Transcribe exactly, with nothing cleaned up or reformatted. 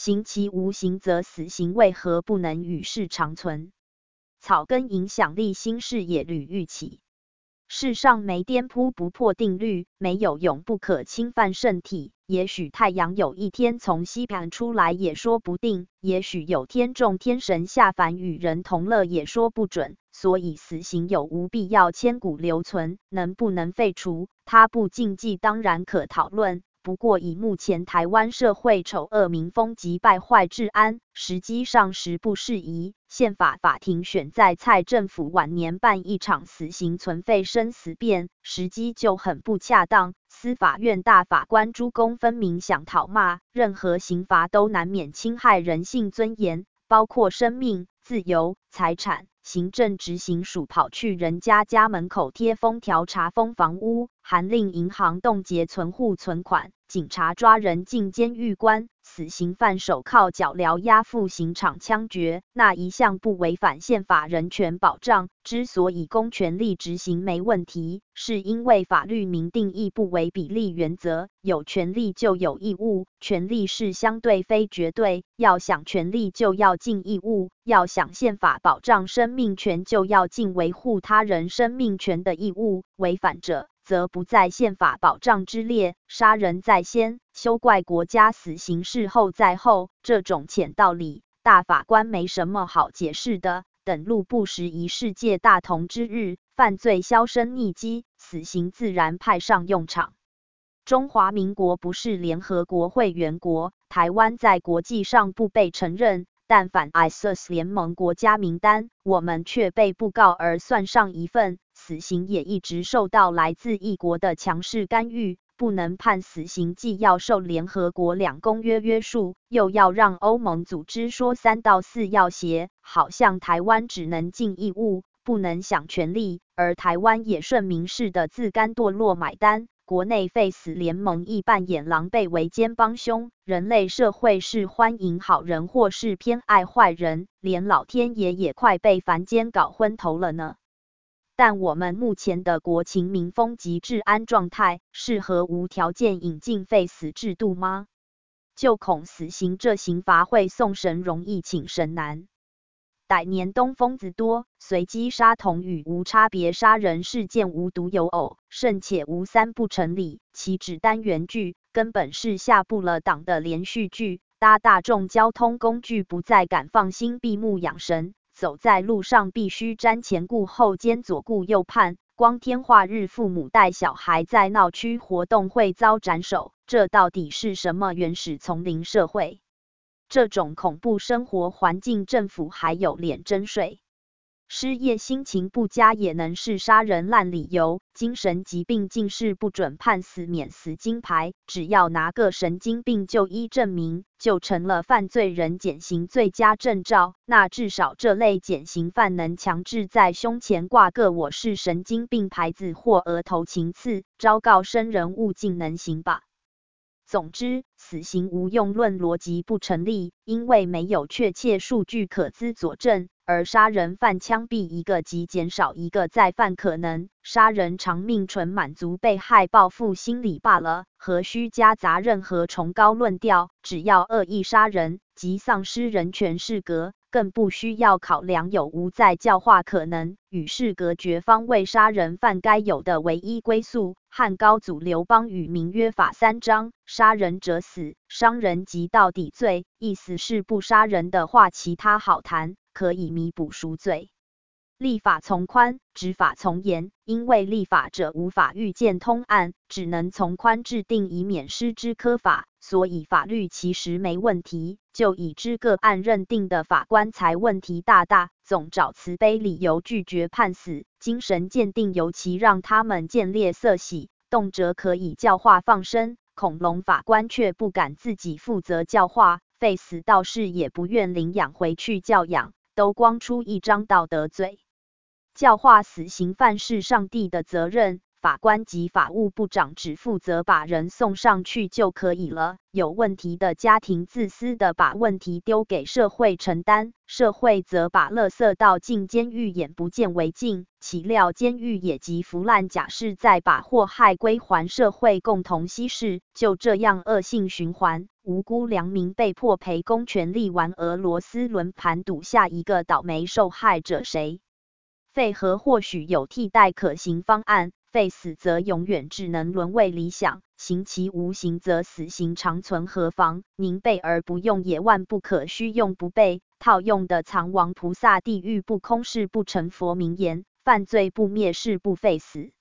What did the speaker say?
行其无形，则死刑为何不能与世长存？草根影响力新视野屡愈起。世上没颠扑不破定律，没有永不可侵犯圣体。也许太阳有一天从西边出来也说不定，也许有天众天神下凡与人同乐也说不准。所以死刑有无必要千古留存，能不能废除，它不禁忌当然可讨论。不过以目前台湾社会丑恶民风及败坏治安，实际上实不适宜。宪法法庭选在蔡政府晚年办一场死刑存废生死辩，时机就很不恰当。司法院大法官朱公分明想讨骂，任何刑罚都难免侵害人性尊严，包括生命、自由、财产。行政执行署跑去人家家门口贴封条查封房屋，函令银行冻结存户存款，警察抓人进监狱关，死刑犯手铐脚镣押赴刑场枪决，那一项不违反宪法人权保障。之所以公权力执行没问题，是因为法律明定义不为比例原则，有权利就有义务，权利是相对非绝对，要想权利就要尽义务，要想宪法保障生命权就要尽维护他人生命权的义务，违反者则不在宪法保障之列。杀人在先，休怪国家死刑事后在后，这种浅道理，大法官没什么好解释的。等路不时宜世界大同之日，犯罪销声匿迹，死刑自然派上用场。中华民国不是联合国会员国，台湾在国际上不被承认，但反 I S S 联盟国家名单，我们却被布告而算上一份。死刑也一直受到来自异国的强势干预，不能判死刑，既要受联合国两公约约束，又要让欧盟组织说三到四要挟，好像台湾只能尽义务，不能享权利，而台湾也顺民事的自甘堕落买单。国内废死联盟亦扮演狼狈为奸帮凶，人类社会是欢迎好人或是偏爱坏人，连老天爷也快被凡间搞昏头了呢。但我们目前的国情民风及治安状态，适合无条件引进废死制度吗？就恐死刑这刑罚会送神容易请神难。歹年东疯子多，随机杀童与无差别杀人事件无独有偶，甚且无三不成理。其指单元剧根本是下布了档的连续剧，搭大众交通工具不再敢放心闭目养神，走在路上必须瞻前顾后兼左顾右盼，光天化日父母带小孩在闹区活动会遭斩首，这到底是什么原始丛林社会？这种恐怖生活环境，政府还有脸征税？失业心情不佳也能是杀人烂理由，精神疾病竟是不准判死免死金牌，只要拿个神经病就医证明，就成了犯罪人减刑最佳证照。那至少这类减刑犯能强制在胸前挂个我是神经病牌子或额头情刺，昭告生人勿近能行吧。总之，死刑无用论逻辑不成立，因为没有确切数据可资佐证，而杀人犯枪毙一个即减少一个再犯可能，杀人偿命纯满足被害报复心理罢了，何须夹杂任何崇高论调？只要恶意杀人即丧失人权适格，更不需要考量有无再教化可能，与世隔绝方为杀人犯该有的唯一归宿。汉高祖刘邦与民约法三章，杀人者死，伤人及到底罪，意思是不杀人的话，其他好谈，可以弥补赎罪。立法从宽，执法从严，因为立法者无法预见通案，只能从宽制定以免失之苛法，所以法律其实没问题，就已知个案认定的法官才问题大大，总找慈悲理由拒绝判死，精神鉴定尤其让他们见猎色喜，动辄可以教化放生，恐龙法官却不敢自己负责教化，废死道士也不愿领养回去教养，都光出一张道德罪。教化死刑犯是上帝的责任， 法官及法务部长只负责把人送上去就可以了。有问题的家庭自私的把问题丢给社会承担，社会则把垃圾倒进监狱，眼不见为净。岂料监狱也极腐烂，假释再把祸害归还社会共同稀释，就这样恶性循环。无辜良民被迫赔公权力玩俄罗斯轮盘，赌下一个倒霉受害者谁？废核或许有替代可行方案，废死则永远只能沦为理想，刑其无形则死刑长存何妨？宁备而不用也万不可虚用不备。套用的藏王菩萨地狱不空誓不成佛名言，犯罪不灭誓不废死。